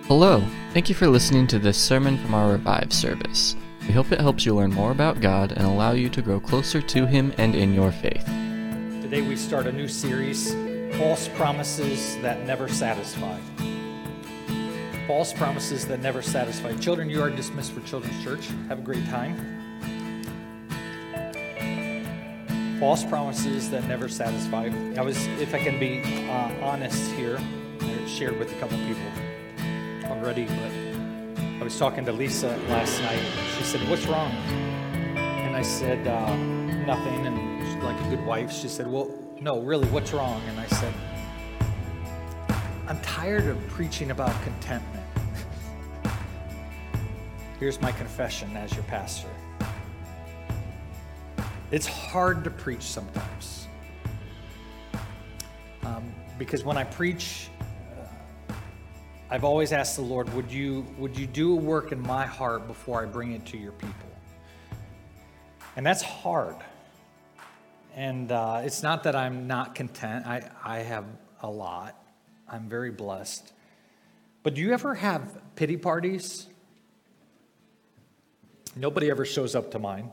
Hello, thank you for listening to this sermon from our Revive service. We hope it helps you learn more about God and allow you to grow closer to Him and in your faith. Today we start a new series, False Promises That Never Satisfy. False Promises That Never Satisfy. Children, you are dismissed for Children's Church. Have a great time. False Promises That Never Satisfy. If I can be honest here, I shared with a couple people already, but I was talking to Lisa last night. She said, "What's wrong?" And I said, "Nothing." And she's like a good wife, she said, "Well, no, really, what's wrong?" And I said, "I'm tired of preaching about contentment." Here's my confession as your pastor. It's hard to preach sometimes. Because when I preach, I've always asked the Lord, would you do a work in my heart before I bring it to your people? And that's hard. And it's not that I'm not content. I have a lot. I'm very blessed. But do you ever have pity parties? Nobody ever shows up to mine.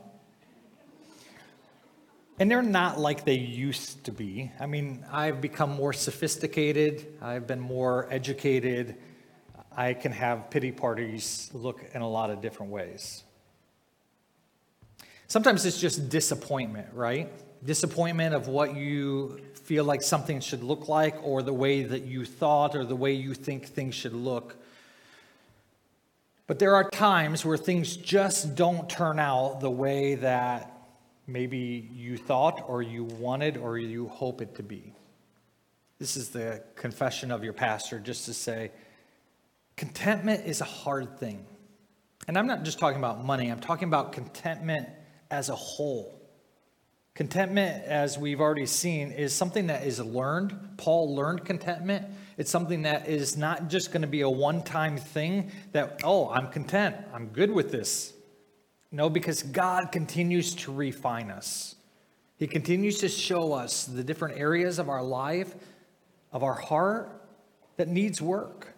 And they're not like they used to be. I mean, I've become more sophisticated. I've been more educated. I can have pity parties look in a lot of different ways. Sometimes it's just disappointment, right? Disappointment of what you feel like something should look like, or the way that you thought, or the way you think things should look. But there are times where things just don't turn out the way that maybe you thought, or you wanted, or you hope it to be. This is the confession of your pastor, just to say, contentment is a hard thing. And I'm not just talking about money, I'm talking about contentment as a whole. Contentment, as we've already seen, is something that is learned. Paul learned contentment. It's something that is not just going to be a one-time thing that, oh, I'm content, I'm good with this. No, because God continues to refine us. He continues to show us the different areas of our life, of our heart, that needs work.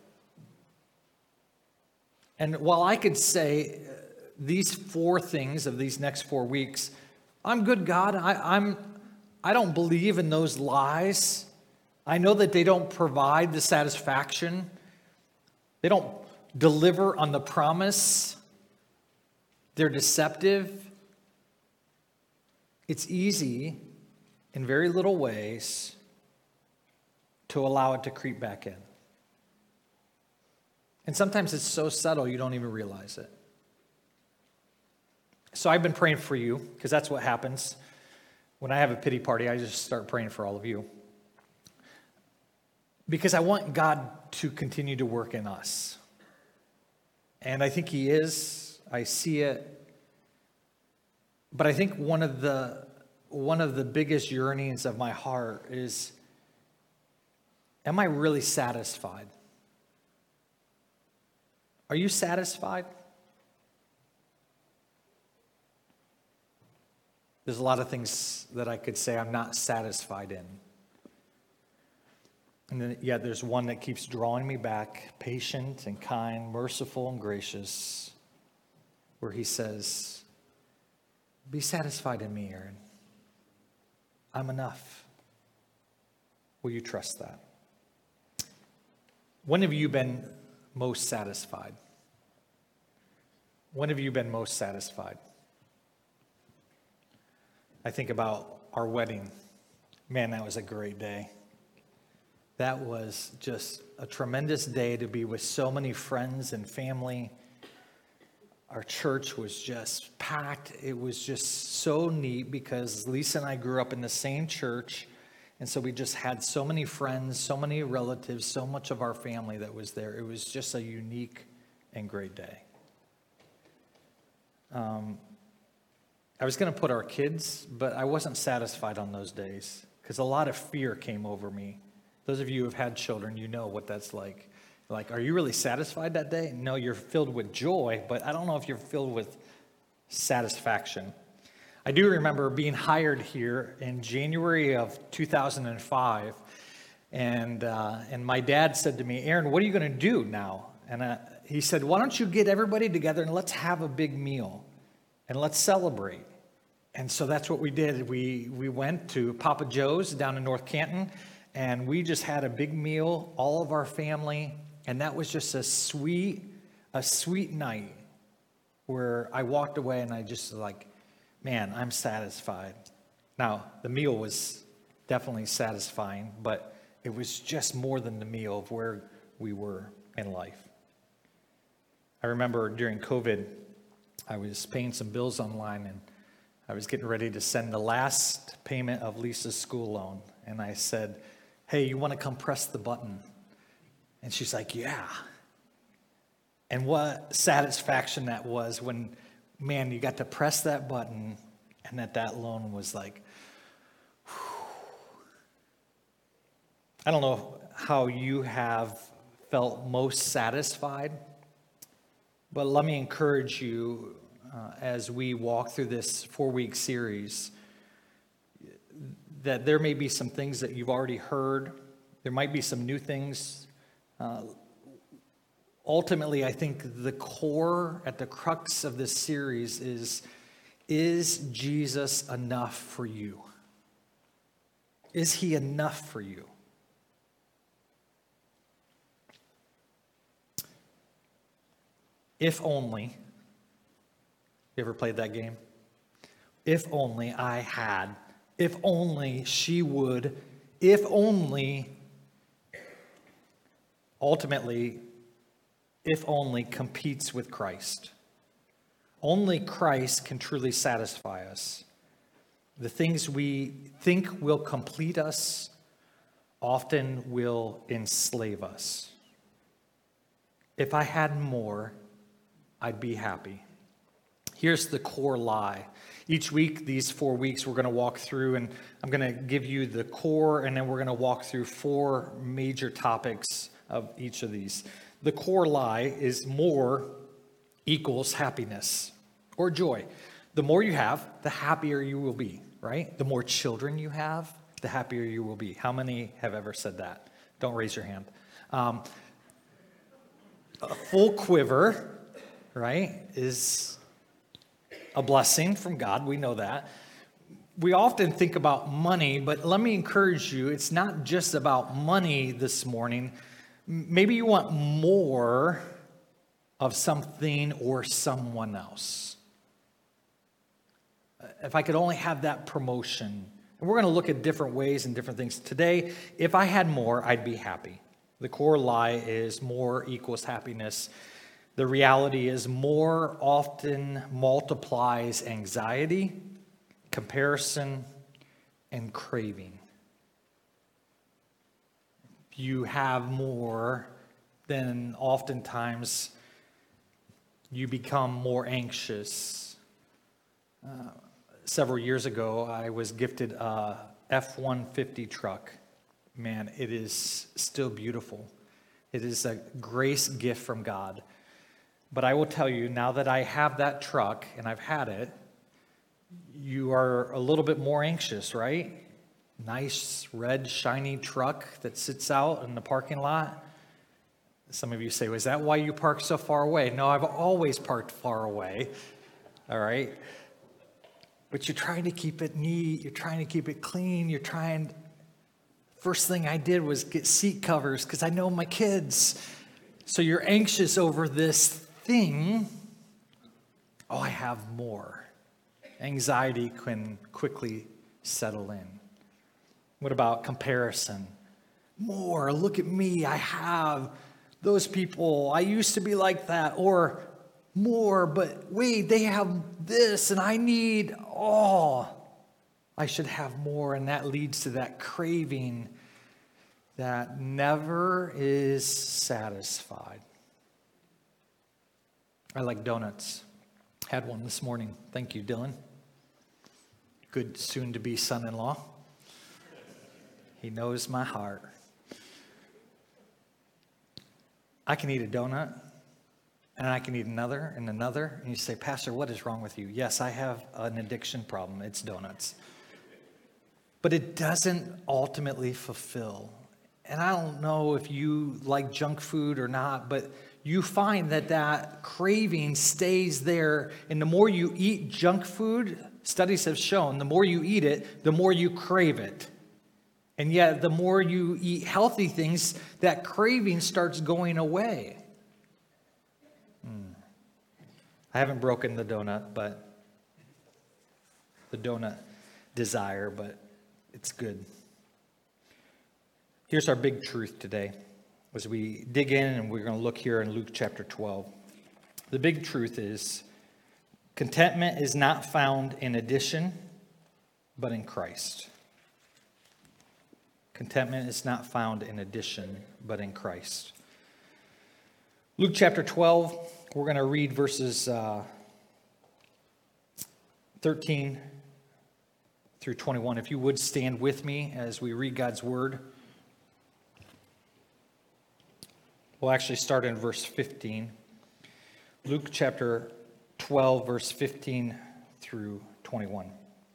And while I could say these four things of these next 4 weeks, I'm good, God. I don't believe in those lies. I know that they don't provide the satisfaction. They don't deliver on the promise. They're deceptive. It's easy, in very little ways, to allow it to creep back in. And sometimes it's so subtle you don't even realize it. So I've been praying for you, because that's what happens. When I have a pity party, I just start praying for all of you. Because I want God to continue to work in us. And I think He is. I see it. But I think one of the biggest yearnings of my heart is, am I really satisfied? Are you satisfied? There's a lot of things that I could say I'm not satisfied in. And then, yet there's one that keeps drawing me back, patient and kind, merciful and gracious, where He says, be satisfied in me, Aaron. I'm enough. Will you trust that? When have you been most satisfied? When have you been most satisfied? I think about our wedding. Man, that was a great day. That was just a tremendous day to be with so many friends and family. Our church was just packed. It was just so neat because Lisa and I grew up in the same church. And so we just had so many friends, so many relatives, so much of our family that was there. It was just a unique and great day. I was going to put our kids, but I wasn't satisfied on those days because a lot of fear came over me. Those of you who have had children, you know what that's like. Like, are you really satisfied that day? No, you're filled with joy, but I don't know if you're filled with satisfaction. I do remember being hired here in January of 2005, and my dad said to me, "Aaron, what are you going to do now?" And he said, why don't you get everybody together and let's have a big meal and let's celebrate. And so that's what we did. We went to Papa Joe's down in North Canton, and we just had a big meal, all of our family, and that was just a sweet night where I walked away and I just like, man, I'm satisfied. Now, the meal was definitely satisfying, but it was just more than the meal of where we were in life. I remember during COVID, I was paying some bills online, and I was getting ready to send the last payment of Lisa's school loan. And I said, hey, you want to come press the button? And she's like, yeah. And what satisfaction that was when, man, you got to press that button and that loan was like, whew. I don't know how you have felt most satisfied, but let me encourage you as we walk through this 4-week series that there may be some things that you've already heard. There might be some new things. Ultimately, I think the core at the crux of this series is Jesus enough for you? Is he enough for you? If only, you ever played that game? If only I had, if only she would, if only, ultimately, if only competes with Christ. Only Christ can truly satisfy us. The things we think will complete us often will enslave us. If I had more, I'd be happy. Here's the core lie. Each week, these 4 weeks, we're going to walk through, and I'm going to give you the core, and then we're going to walk through 4 major topics of each of these. The core lie is more equals happiness or joy. The more you have, the happier you will be, right? The more children you have, the happier you will be. How many have ever said that? Don't raise your hand. A full quiver, right, is a blessing from God. We know that. We often think about money, but let me encourage you, it's not just about money this morning. Maybe you want more of something or someone else. If I could only have that promotion. And we're going to look at different ways and different things. Today, if I had more, I'd be happy. The core lie is more equals happiness. The reality is more often multiplies anxiety, comparison, and craving. You have more, then oftentimes you become more anxious. Several years ago, I was gifted a F-150 truck. Man, it is still beautiful. It is a grace gift from God. But I will tell you, now that I have that truck and I've had it, you are a little bit more anxious, right? Nice, red, shiny truck that sits out in the parking lot. Some of you say, well, is that why you park so far away? No, I've always parked far away, all right? But you're trying to keep it neat. You're trying to keep it clean. First thing I did was get seat covers because I know my kids. So you're anxious over this thing. Oh, I have more. Anxiety can quickly settle in. What about comparison? More, look at me, I have those people. I used to be like that. Or more, but wait, they have this and I need, I should have more. And that leads to that craving that never is satisfied. I like donuts. Had one this morning. Thank you, Dylan. Good soon-to-be son-in-law. He knows my heart. I can eat a donut, and I can eat another and another. And you say, Pastor, what is wrong with you? Yes, I have an addiction problem. It's donuts. But it doesn't ultimately fulfill. And I don't know if you like junk food or not, but you find that craving stays there. And the more you eat junk food, studies have shown, the more you eat it, the more you crave it. And yet, the more you eat healthy things, that craving starts going away. I haven't broken the donut desire, but it's good. Here's our big truth today as we dig in, and we're going to look here in Luke chapter 12. The big truth is contentment is not found in addition, but in Christ. Contentment is not found in addition, but in Christ. Luke chapter 12, we're going to read verses 13 through 21. If you would stand with me as we read God's word. We'll actually start in verse 15. Luke chapter 12, verse 15 through 21.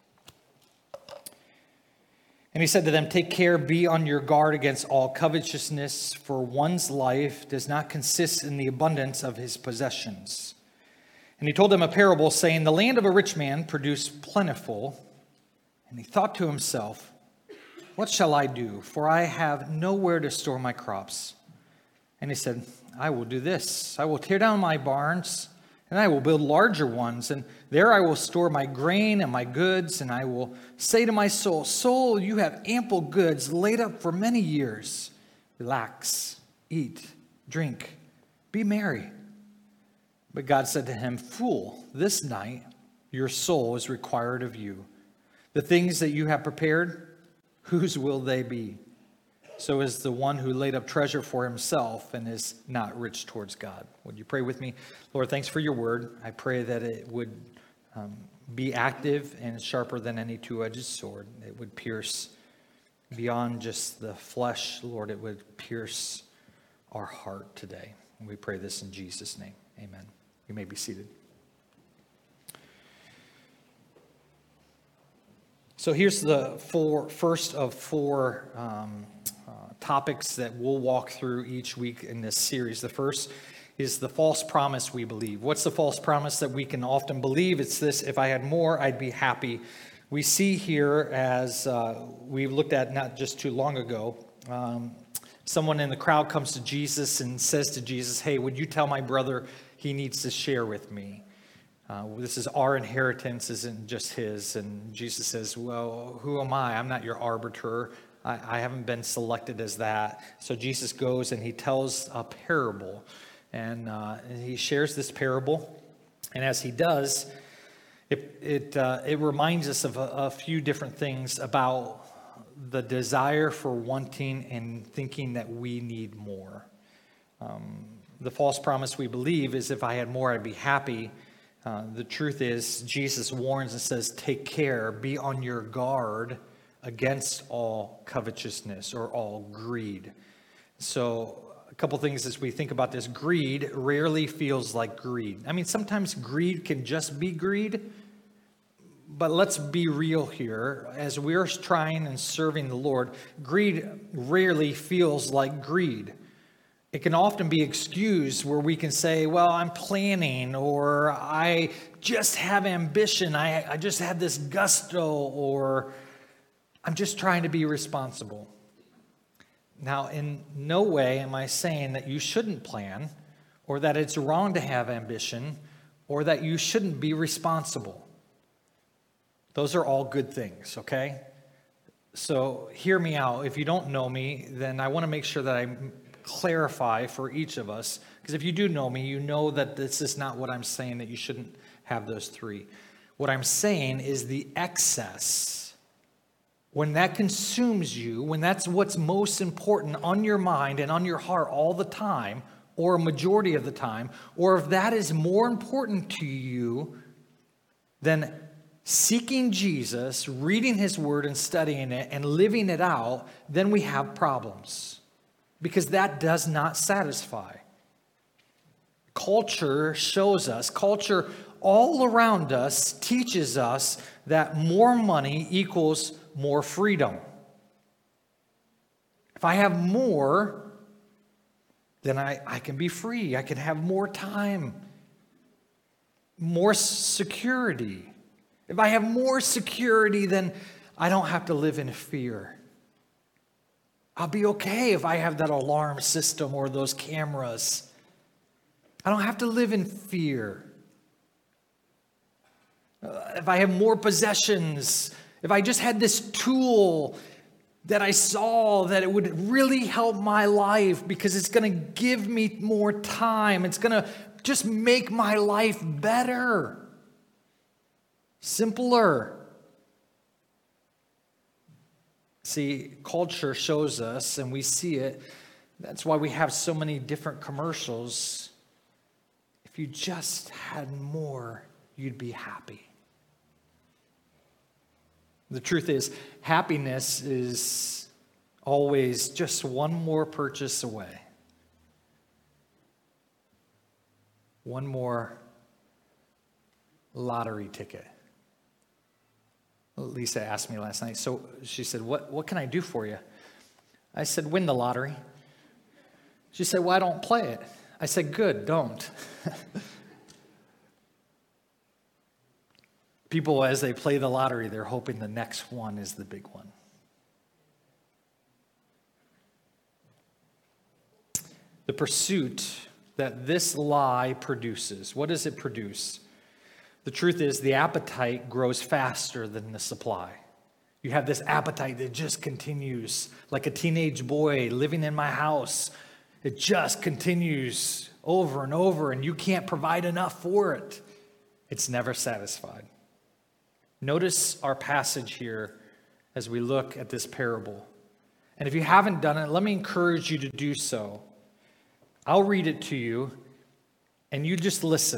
And he said to them, "Take care, be on your guard against all covetousness, for one's life does not consist in the abundance of his possessions." And he told them a parable, saying, "The land of a rich man produced plentiful. And he thought to himself, 'What shall I do? For I have nowhere to store my crops.' And he said, 'I will do this. I will tear down my barns, and I will build larger ones, and there I will store my grain and my goods, and I will say to my soul, Soul, you have ample goods laid up for many years. Relax, eat, drink, be merry.' But God said to him, 'Fool, this night your soul is required of you. The things that you have prepared, whose will they be? So is the one who laid up treasure for himself and is not rich towards God.'" Would you pray with me? Lord, thanks for your word. I pray that it would be active and sharper than any two-edged sword. It would pierce beyond just the flesh. Lord, it would pierce our heart today. And we pray this in Jesus' name. Amen. You may be seated. So here's the first of four topics that we'll walk through each week in this series. The first is the false promise we believe. What's the false promise that we can often believe? It's this: if I had more, I'd be happy. We see here, as we looked at not just too long ago, someone in the crowd comes to Jesus and says to Jesus, "Hey, would you tell my brother he needs to share with me? This is our inheritance, isn't just his." And Jesus says, "Well, who am I? I'm not your arbiter. I haven't been selected as that." So Jesus goes and he tells a parable. And he shares this parable. And as he does, it reminds us of a few different things about the desire for wanting and thinking that we need more. The false promise we believe is, if I had more, I'd be happy. The truth is, Jesus warns and says, take care, be on your guard against all covetousness or all greed. So a couple things as we think about this. Greed rarely feels like greed. I mean, sometimes greed can just be greed, but let's be real here. As we're trying and serving the Lord, greed rarely feels like greed. It can often be excused where we can say, well, I'm planning, or I just have ambition, I just have this gusto, or I'm just trying to be responsible. Now, in no way am I saying that you shouldn't plan, or that it's wrong to have ambition, or that you shouldn't be responsible. Those are all good things, okay? So hear me out. If you don't know me, then I want to make sure that I clarify for each of us, because if you do know me, you know that this is not what I'm saying, that you shouldn't have those three. What I'm saying is the excess, when that consumes you, when that's what's most important on your mind and on your heart all the time, or a majority of the time, or if that is more important to you than seeking Jesus, reading his word and studying it and living it out, then we have problems. Because that does not satisfy. Culture shows us, culture all around us teaches us that more money equals more freedom. If I have more, then I can be free. I can have more time, more security. If I have more security, then I don't have to live in fear. I'll be okay if I have that alarm system or those cameras. I don't have to live in fear. If I have more possessions, if I just had this tool that I saw that it would really help my life because it's going to give me more time. It's going to just make my life better, simpler. See, culture shows us, and we see it. That's why we have so many different commercials. If you just had more, you'd be happy. The truth is, happiness is always just one more purchase away. One more lottery ticket. Lisa asked me last night, so she said, what can I do for you? I said, win the lottery. She said, well, I don't play it. I said, good, don't. People, as they play the lottery, they're hoping the next one is the big one. The pursuit that this lie produces, what does it produce? The truth is, the appetite grows faster than the supply. You have this appetite that just continues, like a teenage boy living in my house. It just continues over and over, and you can't provide enough for it. It's never satisfied. Notice our passage here as we look at this parable. And if you haven't done it, let me encourage you to do so. I'll read it to you, and you just listen.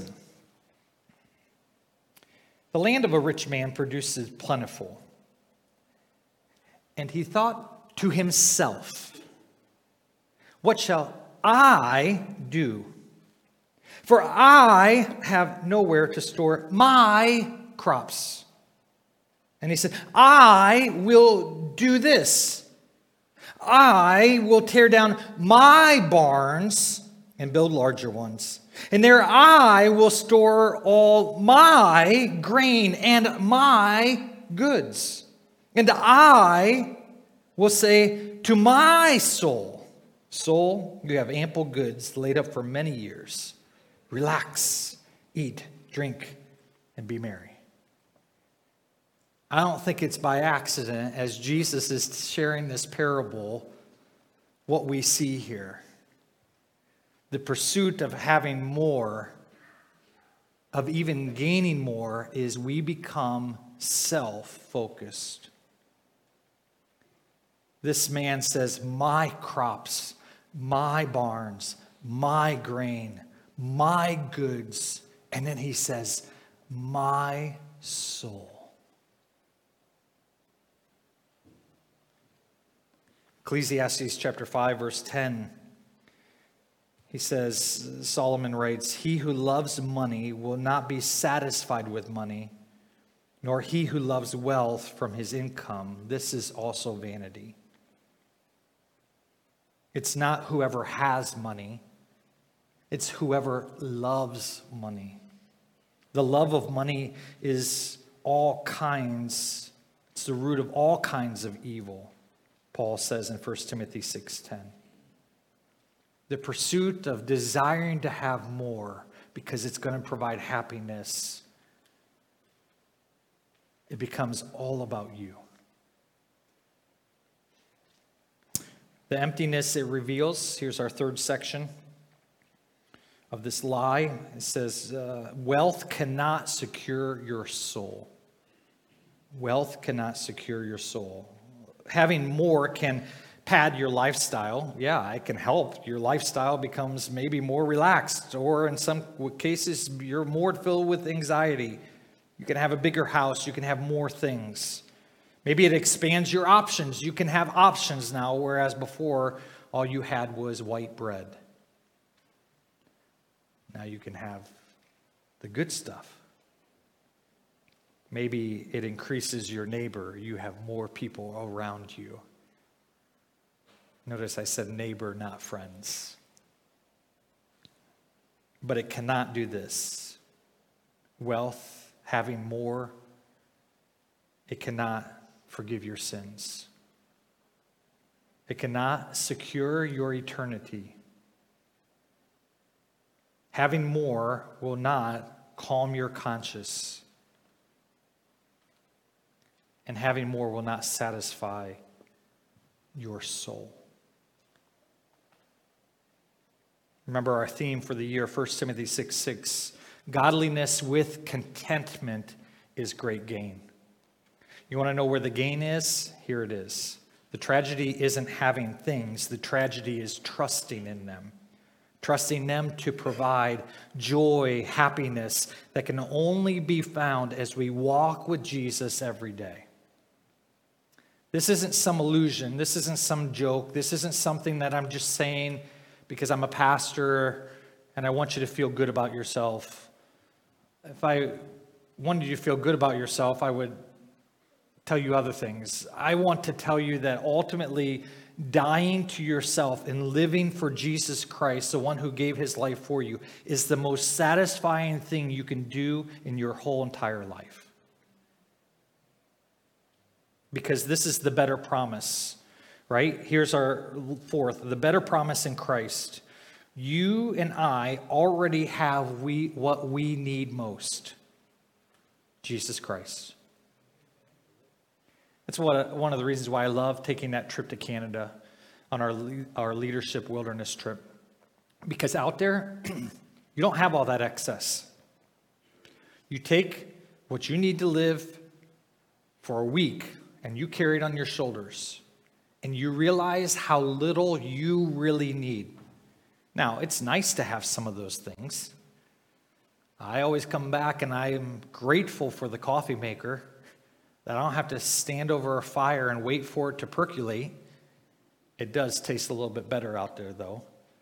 The land of a rich man produces plentiful. And he thought to himself, what shall I do? For I have nowhere to store my crops. And he said, I will do this. I will tear down my barns and build larger ones. And there I will store all my grain and my goods. And I will say to my soul, soul, you have ample goods laid up for many years. Relax, eat, drink, and be merry. I don't think it's by accident, as Jesus is sharing this parable, what we see here. The pursuit of having more, of even gaining more, is we become self-focused. This man says, my crops, my barns, my grain, my goods. And then he says, my soul. Ecclesiastes chapter 5, verse 10, he says, Solomon writes, he who loves money will not be satisfied with money, nor he who loves wealth from his income. This is also vanity. It's not whoever has money, it's whoever loves money. The love of money is all kinds, it's the root of all kinds of evil. Paul says in 1 Timothy 6:10. The pursuit of desiring to have more because it's going to provide happiness, it becomes all about you. The emptiness it reveals, here's our third section of this lie. It says, wealth cannot secure your soul. Wealth cannot secure your soul. Having more can pad your lifestyle. Yeah, it can help. Your lifestyle becomes maybe more relaxed, or in some cases, you're more filled with anxiety. You can have a bigger house. You can have more things. Maybe it expands your options. You can have options now, whereas before, all you had was white bread. Now you can have the good stuff. Maybe it increases your neighbor. You have more people around you. Notice I said neighbor, not friends. but it cannot do this. Wealth, having more, it cannot forgive your sins. It cannot secure your eternity. Having more will not calm your conscience. And having more will not satisfy your soul. Remember our theme for the year, 1 Timothy 6:6. Godliness with contentment is great gain. You want to know where the gain is? Here it is. The tragedy isn't having things. The tragedy is trusting in them. Trusting them to provide joy, happiness that can only be found as we walk with Jesus every day. This isn't some illusion. This isn't some joke. This isn't something that I'm just saying because I'm a pastor and I want you to feel good about yourself. If I wanted you to feel good about yourself, I would tell you other things. I want to tell you that ultimately dying to yourself and living for Jesus Christ, the one who gave his life for you, is the most satisfying thing you can do in your whole entire life. Because this is the better promise, right? Here's our fourth, the better promise in Christ. You and I already have what we need most. Jesus Christ. That's one of the reasons why I love taking that trip to Canada on our leadership wilderness trip. Because out there, you don't have all that excess. You take what you need to live for a week and you carry it on your shoulders. And you realize how little you really need. Now, it's nice to have some of those things. I always come back and I am grateful for the coffee maker, that I don't have to stand over a fire and wait for it to percolate. It does taste a little bit better out there, though.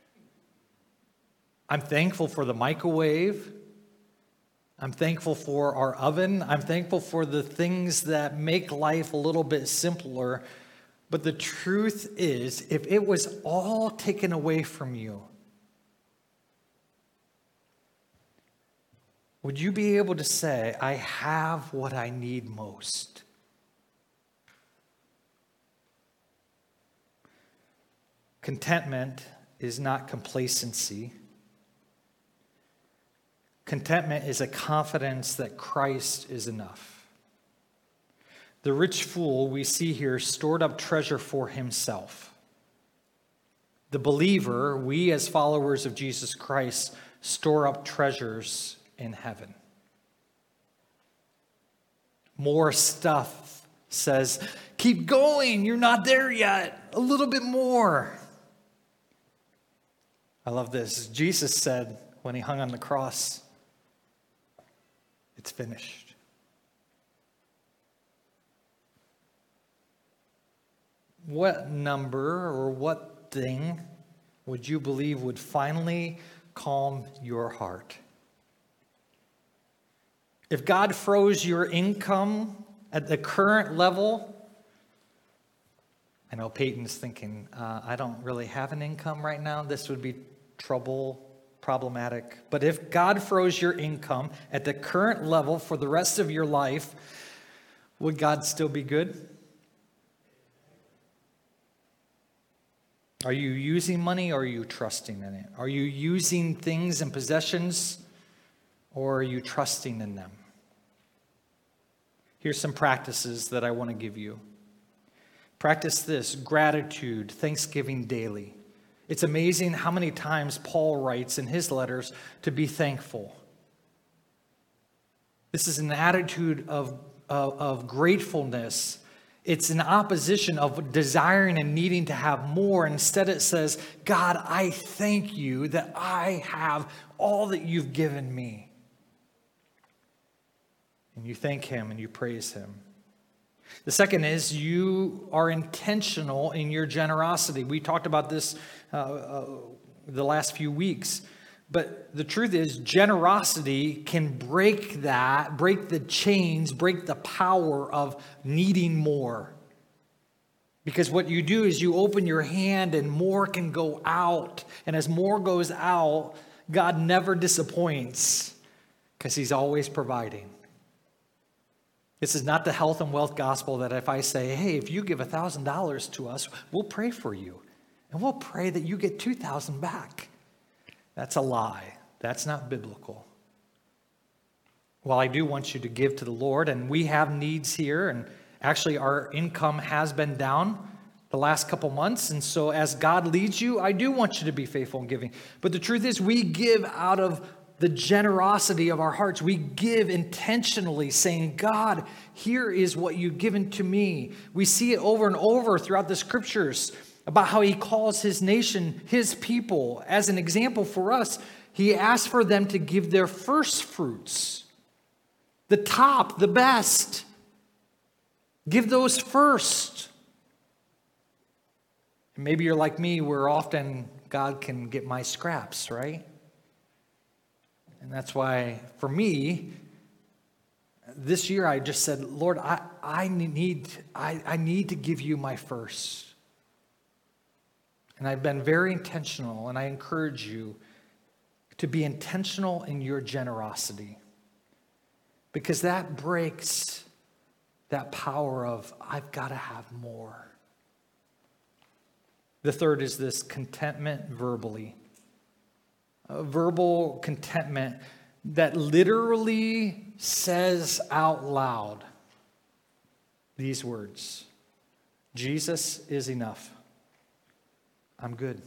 I'm thankful for the microwave. I'm thankful for our oven. I'm thankful for the things that make life a little bit simpler. But the truth is, if it was all taken away from you, would you be able to say, I have what I need most? Contentment is not complacency. Contentment is a confidence that Christ is enough. The rich fool we see here stored up treasure for himself. The believer, we as followers of Jesus Christ, store up treasures in heaven. More stuff says, keep going, you're not there yet. A little bit more. I love this. Jesus said when he hung on the cross, it's finished. What number or what thing would you believe would finally calm your heart? If God froze your income at the current level, I know Peyton's thinking, I don't really have an income right now. This would be problematic. But if God froze your income at the current level for the rest of your life, would God still be good? Are you using money or are you trusting in it? Are you using things and possessions or are you trusting in them? Here's some practices that I want to give you. Practice this: gratitude, thanksgiving daily. It's amazing how many times Paul writes in his letters to be thankful. This is an attitude of gratefulness. It's an opposition of desiring and needing to have more. Instead, it says, God, I thank you that I have all that you've given me. And you thank him and you praise him. The second is you are intentional in your generosity. We talked about this the last few weeks. But the truth is, generosity can break the chains, break the power of needing more. Because what you do is you open your hand and more can go out. And as more goes out, God never disappoints because he's always providing. This is not the health and wealth gospel that if I say, hey, if you give $1,000 to us, we'll pray for you. And we'll pray that you get $2,000 back. That's a lie. That's not biblical. Well, I do want you to give to the Lord, and we have needs here, and actually our income has been down the last couple months, and so as God leads you, I do want you to be faithful in giving. But the truth is, we give out of the generosity of our hearts. We give intentionally, saying, God, here is what you've given to me. We see it over and over throughout the scriptures about how he calls his nation, his people, as an example for us. He asks for them to give their first fruits, the top, the best. Give those first. And maybe you're like me, where often God can get my scraps, right? And that's why, for me, this year I just said, Lord, I need to give you my first. And I've been very intentional, and I encourage you to be intentional in your generosity. Because that breaks that power of, I've got to have more. The third is this contentment verbally. A verbal contentment that literally says out loud these words: Jesus is enough. I'm good.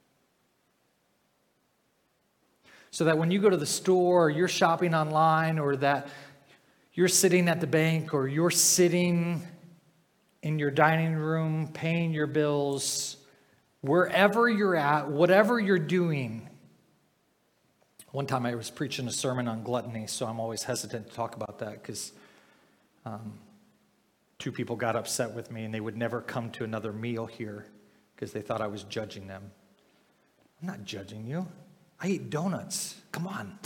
So that when you go to the store, or you're shopping online, or that you're sitting at the bank, or you're sitting in your dining room paying your bills, wherever you're at, whatever you're doing. One time I was preaching a sermon on gluttony, so I'm always hesitant to talk about that because two people got upset with me and they would never come to another meal here because they thought I was judging them. I'm not judging you. I eat donuts. Come on.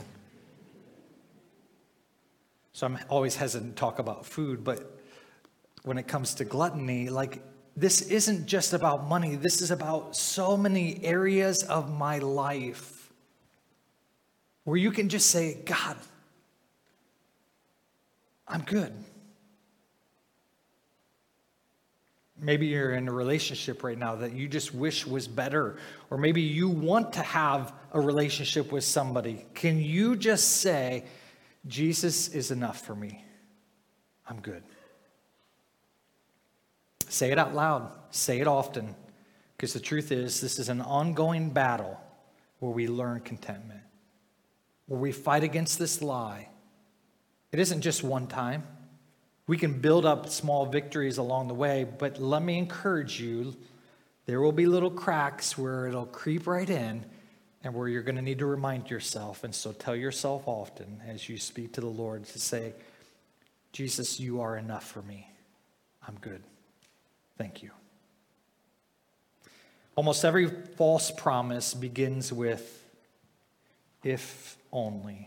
So I'm always hesitant to talk about food, but when it comes to gluttony, like, this isn't just about money. This is about so many areas of my life where you can just say, God, I'm good. Maybe you're in a relationship right now that you just wish was better, or maybe you want to have a relationship with somebody. Can you just say, Jesus is enough for me? I'm good. Say it out loud. Say it often. Because the truth is, this is an ongoing battle where we learn contentment, where we fight against this lie. It isn't just one time. We can build up small victories along the way, but let me encourage you, there will be little cracks where it'll creep right in and where you're going to need to remind yourself. And so tell yourself often as you speak to the Lord to say, Jesus, you are enough for me. I'm good. Thank you. Almost every false promise begins with, if only.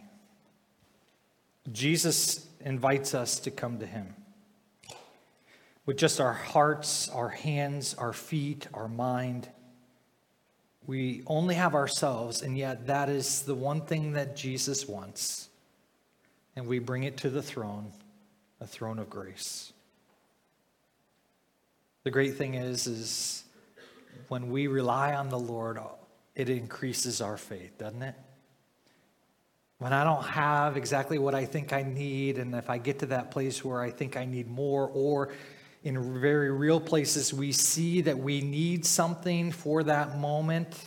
Jesus invites us to come to him with just our hearts, our hands, our feet, our mind. We only have ourselves, and yet that is the one thing that Jesus wants. And we bring it to the throne, a throne of grace. The great thing is when we rely on the Lord, it increases our faith, doesn't it? When I don't have exactly what I think I need, and if I get to that place where I think I need more, or in very real places we see that we need something for that moment,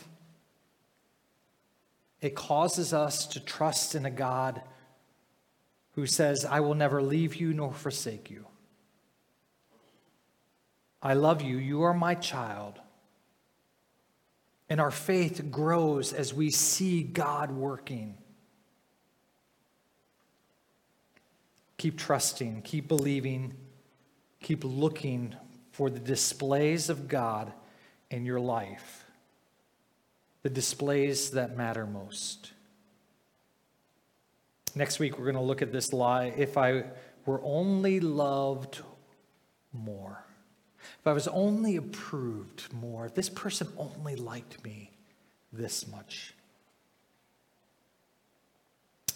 it causes us to trust in a God who says, I will never leave you nor forsake you. I love you. You are my child. And our faith grows as we see God working. Keep trusting, keep believing, keep looking for the displays of God in your life, the displays that matter most. Next week, we're going to look at this lie. If I were only loved more, if I was only approved more, if this person only liked me this much.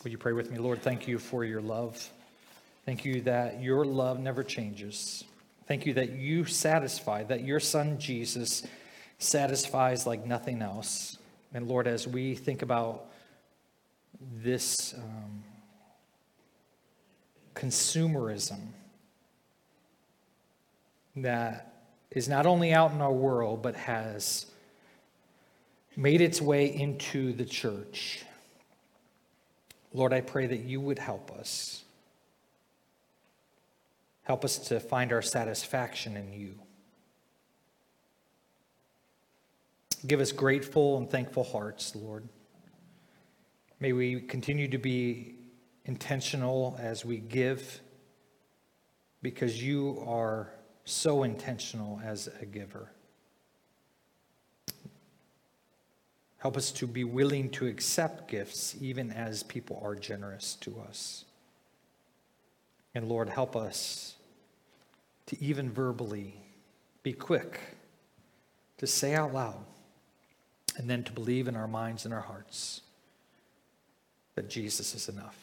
Will you pray with me? Lord, thank you for your love. Thank you that your love never changes. Thank you that you satisfy, that your Son Jesus satisfies like nothing else. And Lord, as we think about this consumerism that is not only out in our world, but has made its way into the church, Lord, I pray that you would help us. Help us to find our satisfaction in you. Give us grateful and thankful hearts, Lord. May we continue to be intentional as we give, because you are so intentional as a giver. Help us to be willing to accept gifts even as people are generous to us. And Lord, help us to even verbally be quick to say out loud and then to believe in our minds and our hearts that Jesus is enough.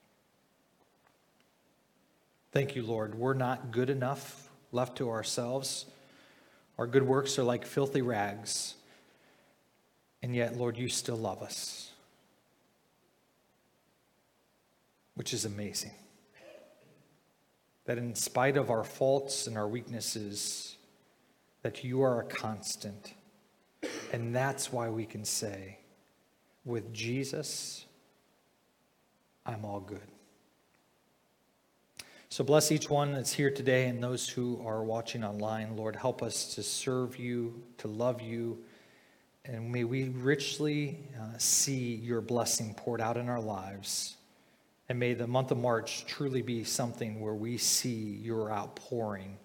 Thank you, Lord. We're not good enough left to ourselves. Our good works are like filthy rags. And yet, Lord, you still love us, which is amazing. That in spite of our faults and our weaknesses, that you are a constant. And that's why we can say, with Jesus, I'm all good. So bless each one that's here today and those who are watching online. Lord, help us to serve you, to love you, and may we richly see your blessing poured out in our lives. And may the month of March truly be something where we see your outpouring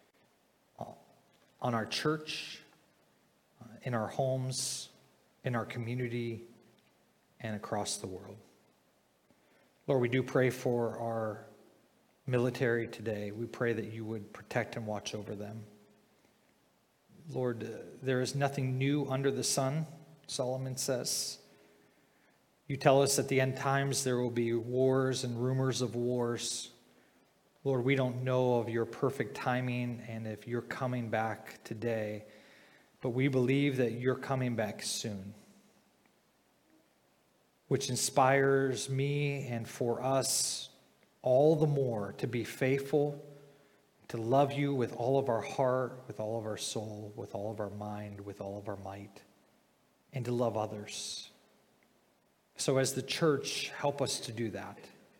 on our church, in our homes, in our community, and across the world. Lord, we do pray for our military today. We pray that you would protect and watch over them. Lord, there is nothing new under the sun, Solomon says. You tell us at the end times there will be wars and rumors of wars. Lord, we don't know of your perfect timing and if you're coming back today, but we believe that you're coming back soon, which inspires me and for us all the more to be faithful, to love you with all of our heart, with all of our soul, with all of our mind, with all of our might, and to love others. So as the church, help us to do that.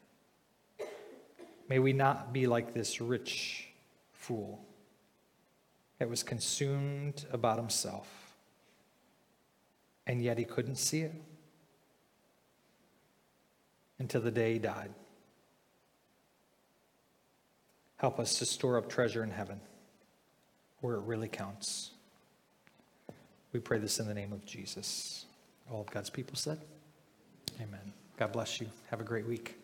May we not be like this rich fool that was consumed about himself, and yet he couldn't see it until the day he died. Help us to store up treasure in heaven where it really counts. We pray this in the name of Jesus. All of God's people said, amen. God bless you. Have a great week.